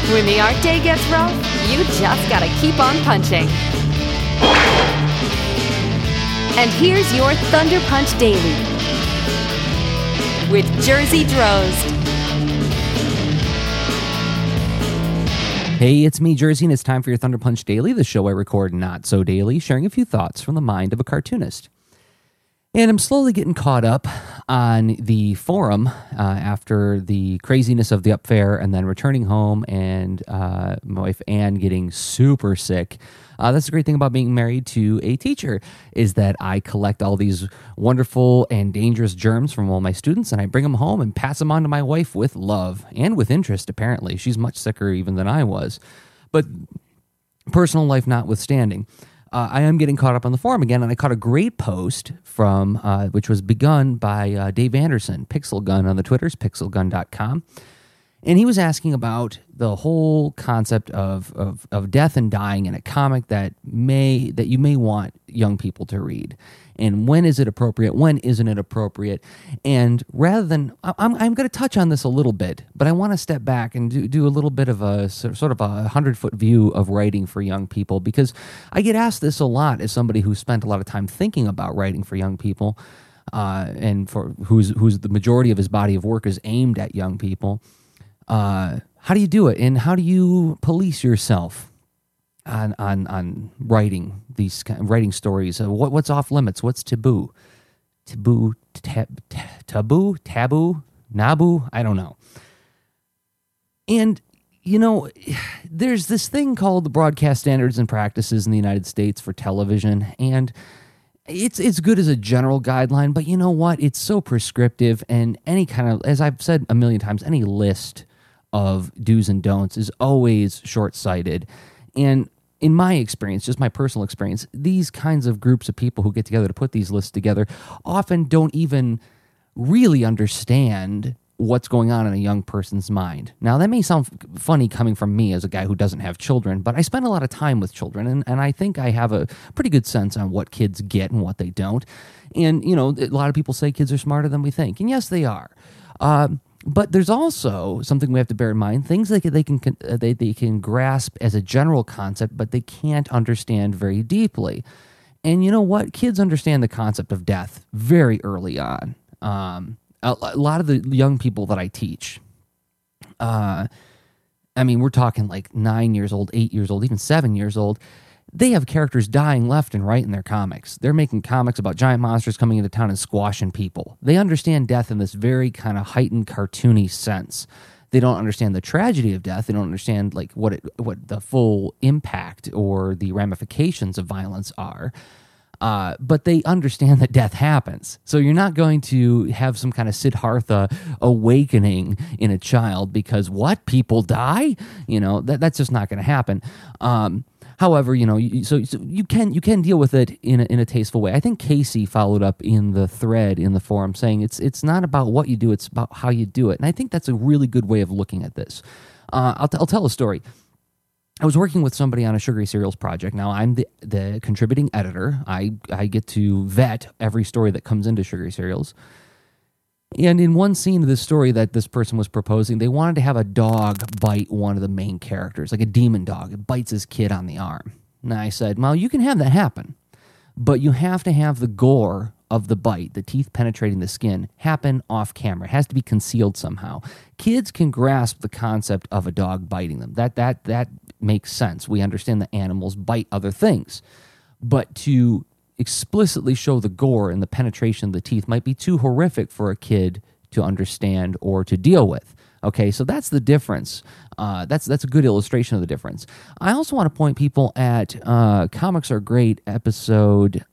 When the art day gets rough, you just gotta keep on punching. And here's your Thunder Punch Daily with Jersey Drozd. Hey, it's me, Jersey, and it's time for your Thunder Punch Daily, the show I record not so daily, sharing a few thoughts from the mind of a cartoonist. And I'm slowly getting caught up on the forum after the craziness of the Up Fair and then returning home and my wife Anne getting super sick. That's the great thing about being married to a teacher is that I collect all these wonderful and dangerous germs from all my students and I bring them home and pass them on to my wife with love and with interest, apparently. She's much sicker even than I was. But personal life notwithstanding, I am getting caught up on the forum again, and I caught a great post from, which was begun by Dave Anderson, Pixel Gun on the Twitters, pixelgun.com. And he was asking about the whole concept of death and dying in a comic that you may want young people to read. And when is it appropriate? When isn't it appropriate? And rather than, I'm going to touch on this a little bit, but I want to step back and do a little bit of a sort of a 100-foot view of writing for young people, because I get asked this a lot as somebody who spent a lot of time thinking about writing for young people, and for who's the majority of his body of work is aimed at young people. How do you do it, and how do you police yourself on writing these writing stories? What's off limits? What's taboo? Taboo, nabu? I don't know. And you know, there's this thing called the Broadcast Standards and Practices in the United States for television, and it's good as a general guideline, but you know what? It's so prescriptive, and any kind of, as I've said a million times, any list of do's and don'ts is always short-sighted. And in my experience, just my personal experience, these kinds of groups of people who get together to put these lists together often don't even really understand what's going on in a young person's mind. Now, that may sound funny coming from me as a guy who doesn't have children, but I spend a lot of time with children, and I think I have a pretty good sense on what kids get and what they don't. And, you know, a lot of people say kids are smarter than we think, and yes, they are. But there's also something we have to bear in mind, things that they can grasp as a general concept, but they can't understand very deeply. And you know what? Kids understand the concept of death very early on. A lot of the young people that I teach, I mean, we're talking like 9 years old, 8 years old, even 7 years old. They have characters dying left and right in their comics. They're making comics about giant monsters coming into town and squashing people. They understand death in this very kind of heightened, cartoony sense. They don't understand the tragedy of death. They don't understand like what the full impact or the ramifications of violence are. But they understand that death happens. So you're not going to have some kind of Siddhartha awakening in a child because what? People die? You know, that's just not going to happen. However, you know, so you can deal with it in a tasteful way. I think Casey followed up in the thread in the forum saying it's not about what you do, it's about how you do it. And I think that's a really good way of looking at this. I'll tell a story. I was working with somebody on a Sugary Cereals project. Now, I'm the contributing editor. I get to vet every story that comes into Sugary Cereals. And in one scene of this story that this person was proposing, they wanted to have a dog bite one of the main characters, like a demon dog. It bites his kid on the arm. And I said, well, you can have that happen, but you have to have the gore of the bite, the teeth penetrating the skin, happen off camera. It has to be concealed somehow. Kids can grasp the concept of a dog biting them. That makes sense. We understand that animals bite other things. But to explicitly show the gore and the penetration of the teeth might be too horrific for a kid to understand or to deal with. Okay, so that's the difference. That's a good illustration of the difference. I also want to point people at Comics Are Great, episode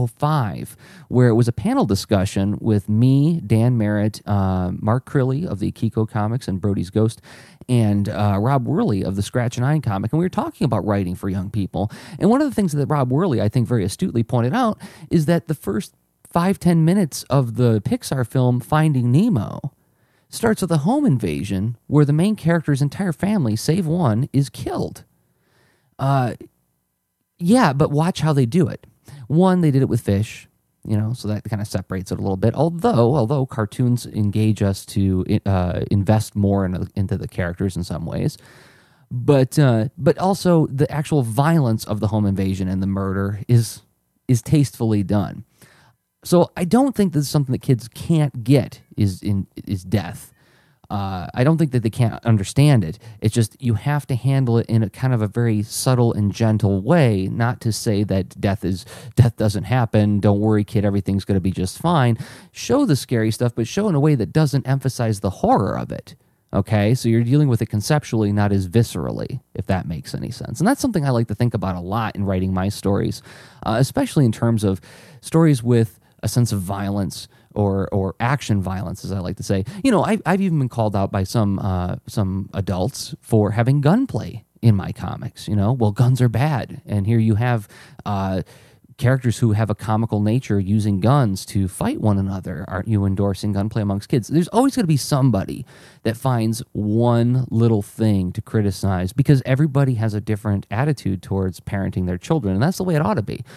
5, where it was a panel discussion with me, Dan Merritt, Mark Crilly of the Akiko Comics and Brody's Ghost, and Rob Worley of the Scratch and Iron comic, and we were talking about writing for young people. And one of the things that Rob Worley, I think very astutely pointed out, is that the first 5-10 minutes of the Pixar film Finding Nemo starts with a home invasion where the main character's entire family, save one, is killed. Yeah, but watch how they do it. One, they did it with fish, you know, so that kind of separates it a little bit. Although cartoons engage us to invest more into the characters in some ways. But also the actual violence of the home invasion and the murder is tastefully done. So I don't think this is something that kids can't get is death. I don't think that they can't understand it. It's just you have to handle it in a kind of a very subtle and gentle way, not to say that death doesn't happen. Don't worry, kid, everything's going to be just fine. Show the scary stuff, but show in a way that doesn't emphasize the horror of it. Okay, so you're dealing with it conceptually, not as viscerally, if that makes any sense. And that's something I like to think about a lot in writing my stories, especially in terms of stories with a sense of violence or action violence, as I like to say. You know, I've even been called out by some adults for having gunplay in my comics. You know, well, guns are bad, and here you have characters who have a comical nature using guns to fight one another. Aren't you endorsing gunplay amongst kids? There's always going to be somebody that finds one little thing to criticize, because everybody has a different attitude towards parenting their children, and that's the way it ought to be.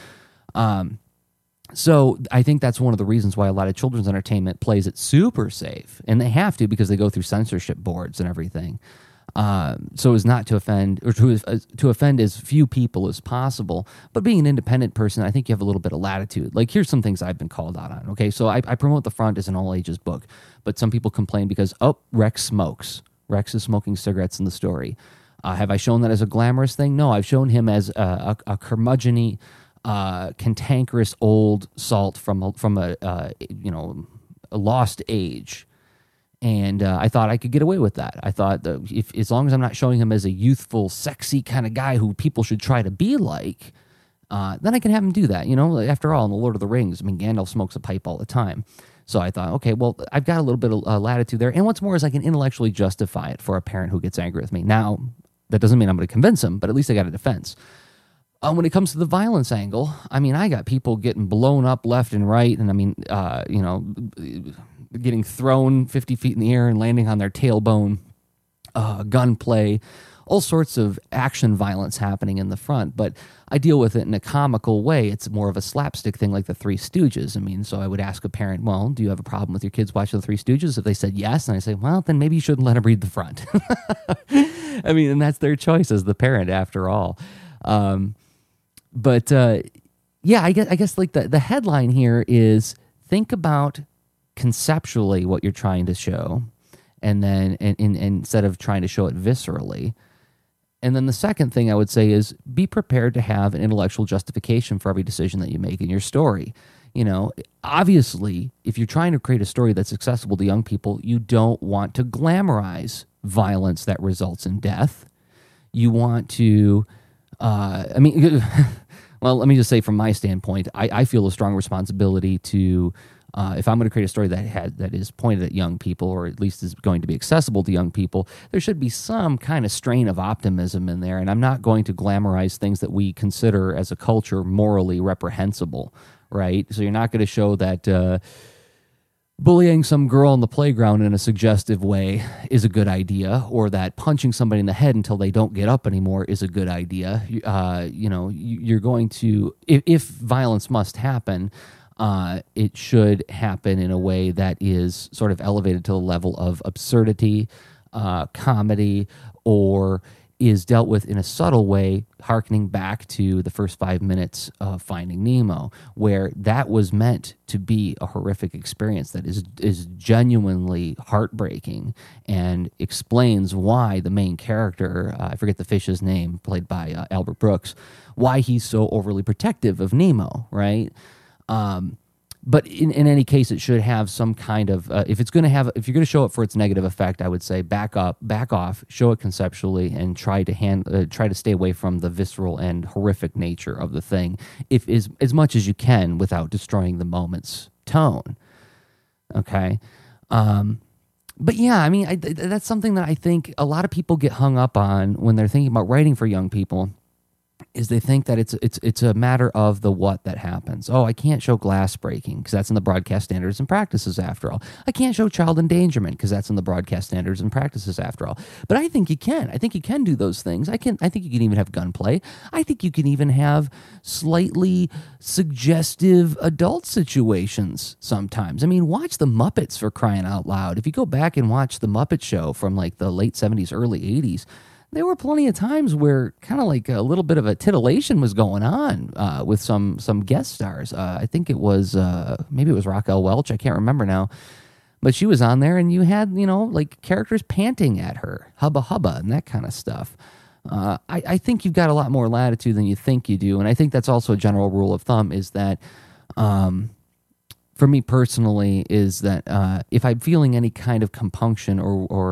So I think that's one of the reasons why a lot of children's entertainment plays it super safe, and they have to, because they go through censorship boards and everything. So as not to offend, or to offend as few people as possible. But being an independent person, I think you have a little bit of latitude. Like, here's some things I've been called out on. Okay, so I promote The Front as an all ages book, but some people complain because, Rex smokes. Rex is smoking cigarettes in the story. Have I shown that as a glamorous thing? No, I've shown him as a curmudgeon-y, cantankerous old salt from a lost age. And I thought I could get away with that. I thought that if, as long as I'm not showing him as a youthful, sexy kind of guy who people should try to be like, then I can have him do that. You know, after all, in The Lord of the Rings, I mean, Gandalf smokes a pipe all the time. So I thought, okay, well, I've got a little bit of latitude there. And what's more is I can intellectually justify it for a parent who gets angry with me. Now, that doesn't mean I'm going to convince him, but at least I got a defense. When it comes to the violence angle, I mean, I got people getting blown up left and right, and I mean, getting thrown 50 feet in the air and landing on their tailbone, gunplay, all sorts of action violence happening in the front. But I deal with it in a comical way. It's more of a slapstick thing, like the Three Stooges. I mean, so I would ask a parent, well, do you have a problem with your kids watching the Three Stooges? If they said yes, and I say, well, then maybe you shouldn't let them read the front. I mean, and that's their choice as the parent, after all. Yeah, I guess like the headline here is, think about conceptually what you're trying to show, and then and instead of trying to show it viscerally. And then the second thing I would say is, be prepared to have an intellectual justification for every decision that you make in your story. You know, obviously, if you're trying to create a story that's accessible to young people, you don't want to glamorize violence that results in death. You want to, well, let me just say, from my standpoint, I feel a strong responsibility to, if I'm going to create a story that is pointed at young people, or at least is going to be accessible to young people, there should be some kind of strain of optimism in there. And I'm not going to glamorize things that we consider as a culture morally reprehensible, right? So you're not going to show that bullying some girl on the playground in a suggestive way is a good idea, or that punching somebody in the head until they don't get up anymore is a good idea. You're going to, if violence must happen, it should happen in a way that is sort of elevated to the level of absurdity, comedy, or is dealt with in a subtle way, hearkening back to the first 5 minutes of Finding Nemo, where that was meant to be a horrific experience that is genuinely heartbreaking, and explains why the main character, I forget the fish's name, played by Albert Brooks, why he's so overly protective of Nemo, right? But in any case, it should have some kind of, if you're going to show it for its negative effect, I would say back off, show it conceptually, and try to stay away from the visceral and horrific nature of the thing, if as much as you can, without destroying the moment's tone. Okay. But yeah, I mean, that's something that I think a lot of people get hung up on when they're thinking about writing for young people, is they think that it's a matter of the what that happens. Oh, I can't show glass breaking because that's in the broadcast standards and practices, after all. I can't show child endangerment because that's in the broadcast standards and practices, after all. But I think you can. I think you can do those things. I think you can even have gunplay. I think you can even have slightly suggestive adult situations sometimes. I mean, watch the Muppets, for crying out loud. If you go back and watch the Muppet Show from like the late 70s, early 80s, there were plenty of times where kind of like a little bit of a titillation was going on with some guest stars. I think it was maybe it was Raquel Welch. I can't remember now. But she was on there, and you had, like characters panting at her, hubba hubba, and that kind of stuff. I think you've got a lot more latitude than you think you do, and I think that's also a general rule of thumb, is that, for me personally, is that if I'm feeling any kind of compunction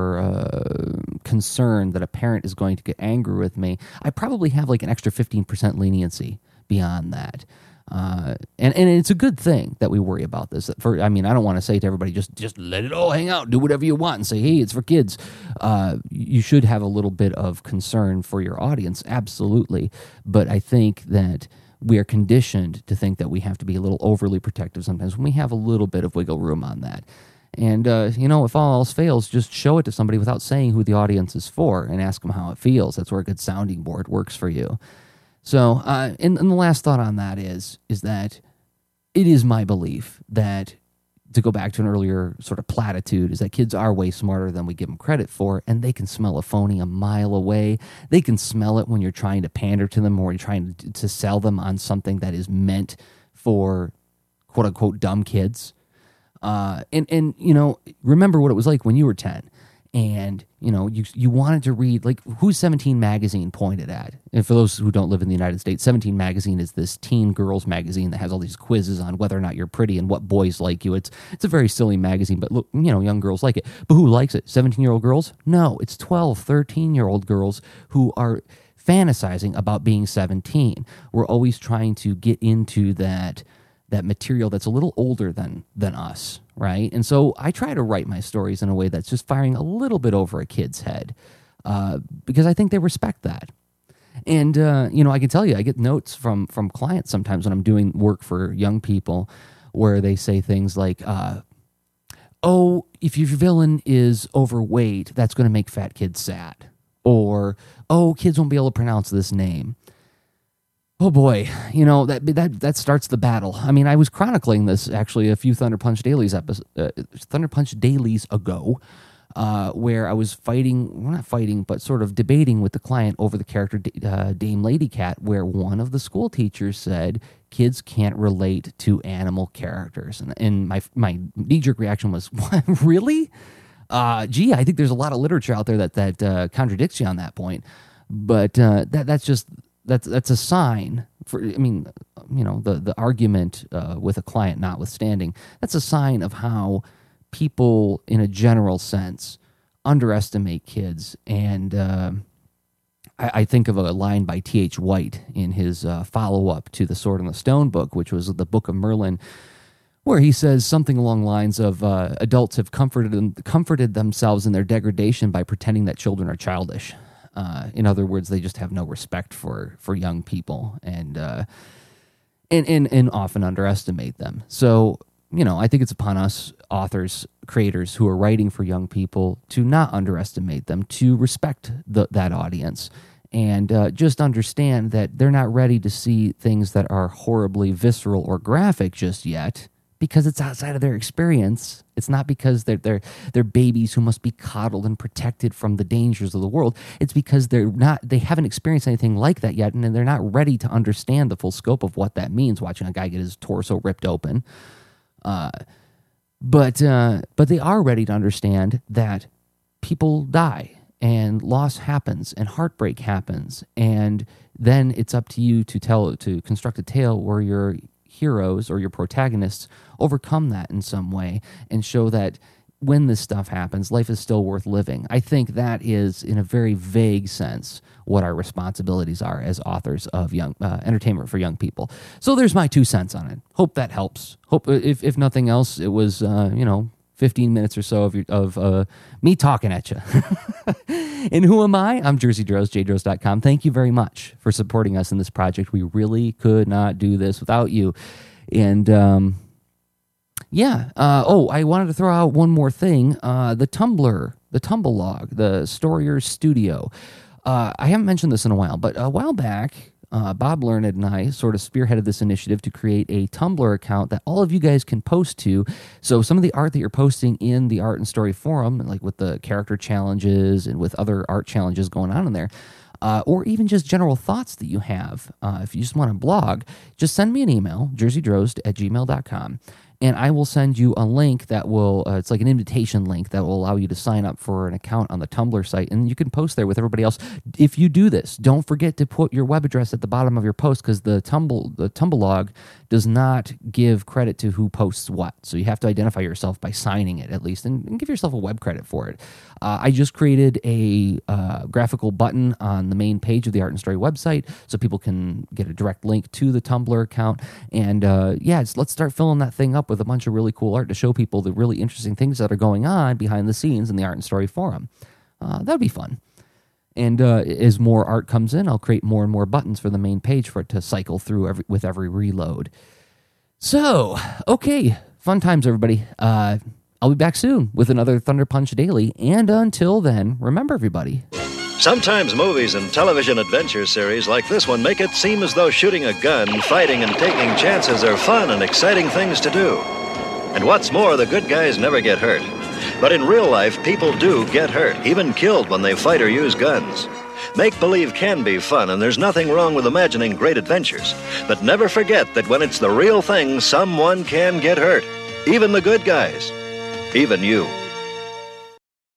or concern that a parent is going to get angry with me, I probably have like an extra 15% leniency beyond that. And it's a good thing that we worry about this. I don't want to say to everybody, just let it all hang out, do whatever you want, and say, hey, it's for kids. You should have a little bit of concern for your audience, absolutely. But I think that we are conditioned to think that we have to be a little overly protective sometimes when we have a little bit of wiggle room on that. And, if all else fails, just show it to somebody without saying who the audience is for and ask them how it feels. That's where a good sounding board works for you. So, and the last thought on that is that it is my belief that, to go back to an earlier sort of platitude, is that kids are way smarter than we give them credit for, and they can smell a phony a mile away. They can smell it when you're trying to pander to them or you're trying to sell them on something that is meant for quote-unquote dumb kids. And remember what it was like when you were 10. And, you wanted to read, like, who's 17 magazine pointed at? And for those who don't live in the United States, 17 magazine is this teen girls magazine that has all these quizzes on whether or not you're pretty and what boys like you. It's a very silly magazine, but look, young girls like it. But who likes it? 17-year-old girls? No, it's 12, 13-year-old girls who are fantasizing about being 17. We're always trying to get into that material that's a little older than us, right? And so I try to write my stories in a way that's just firing a little bit over a kid's head, because I think they respect that. And, I can tell you, I get notes from clients sometimes when I'm doing work for young people where they say things like, oh, if your villain is overweight, that's going to make fat kids sad. Or, oh, kids won't be able to pronounce this name. Oh boy, that starts the battle. I mean, I was chronicling this actually a few Thunder Punch Dailies ago, where I was but sort of debating with the client over the character Dame Lady Cat, where one of the school teachers said kids can't relate to animal characters, and my knee-jerk reaction was, what, really? Gee, I think there's a lot of literature out there that contradicts you on that point, but that's a sign for, the argument with a client notwithstanding, that's a sign of how people in a general sense underestimate kids. And I think of a line by T.H. White in his follow-up to the Sword and the Stone book, which was the Book of Merlin, where he says something along the lines of adults have comforted themselves in their degradation by pretending that children are childish. In other words, they just have no respect for young people and often underestimate them. So, I think it's upon us, authors, creators who are writing for young people, to not underestimate them, to respect that audience, and just understand that they're not ready to see things that are horribly visceral or graphic just yet, because it's outside of their experience. It's not because they're babies who must be coddled and protected from the dangers of the world. It's because they haven't experienced anything like that yet, and they're not ready to understand the full scope of what that means, watching a guy get his torso ripped open. But they are ready to understand that people die, and loss happens, and heartbreak happens, and then it's up to you to construct a tale where your heroes or your protagonists overcome that in some way and show that when this stuff happens, life is still worth living. I think that is, in a very vague sense, what our responsibilities are as authors of young entertainment for young people. So there's my 2 cents on it. Hope that helps. Hope, if nothing else, it was 15 minutes or so of me talking at you. And who am I? I'm Jersey Droz, jdroz.com. Thank you very much for supporting us in this project. We really could not do this without you. And I wanted to throw out one more thing. The Tumblr, the Tumblelog, the Storier Studio. I haven't mentioned this in a while, but a while back, Bob Learned and I sort of spearheaded this initiative to create a Tumblr account that all of you guys can post to. So some of the art that you're posting in the Art and Story forum, like with the character challenges and with other art challenges going on in there, or even just general thoughts that you have, if you just want to blog, just send me an email, jerseydrost@gmail.com. And I will send you a link that will, it's like an invitation link that will allow you to sign up for an account on the Tumblr site. And you can post there with everybody else. If you do this, don't forget to put your web address at the bottom of your post, because the Tumblr does not give credit to who posts what. So you have to identify yourself by signing it at least, and give yourself a web credit for it. I just created a graphical button on the main page of the Art and Story website so people can get a direct link to the Tumblr account. And let's start filling that thing up with a bunch of really cool art to show people the really interesting things that are going on behind the scenes in the Art and Story forum. That'd be fun. And as more art comes in, I'll create more and more buttons for the main page for it to cycle through with every reload. So, okay, fun times, everybody. I'll be back soon with another Thunder Punch Daily. And until then, remember, everybody, sometimes movies and television adventure series like this one make it seem as though shooting a gun, fighting, and taking chances are fun and exciting things to do. And what's more, the good guys never get hurt. But in real life, people do get hurt, even killed when they fight or use guns. Make-believe can be fun, and there's nothing wrong with imagining great adventures. But never forget that when it's the real thing, someone can get hurt. Even the good guys. Even you.